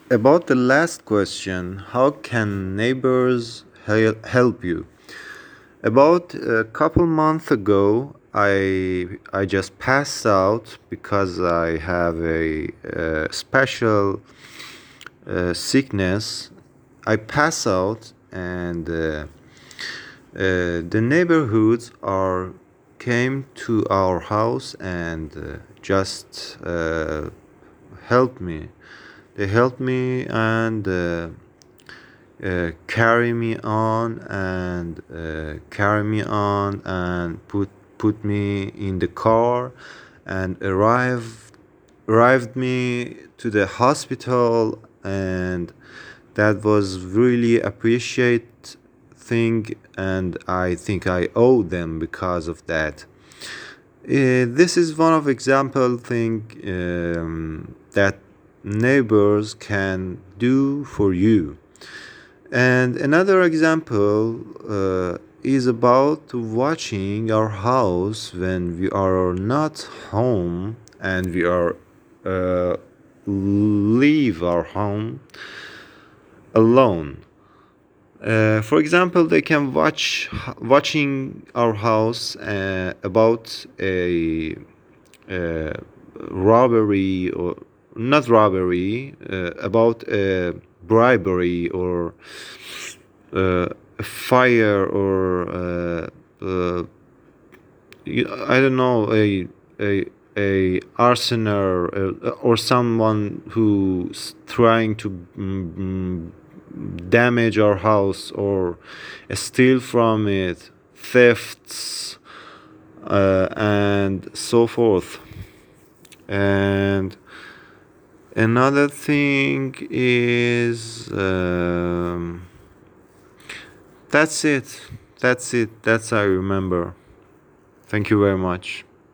About the last question, how can neighbors help you? About a couple months ago, I just passed out because I have a special sickness. I pass out, and the neighborhoods are came to our house and just helped me. They helped me and carry me on and put me in the car and arrived me to the hospital, and that was really appreciate thing, and I think I owe them because of that. This is one of example thing that neighbors can do for you. And another example is about watching our house when we are not home and we are leave our home alone. For example, they can watching our house about a robbery, or not robbery, about a bribery, or a fire, or I don't know, a arsoner, or someone who's trying to damage our house or steal from it, thefts, and so forth. And another thing is that's it. That's I remember. Thank you very much.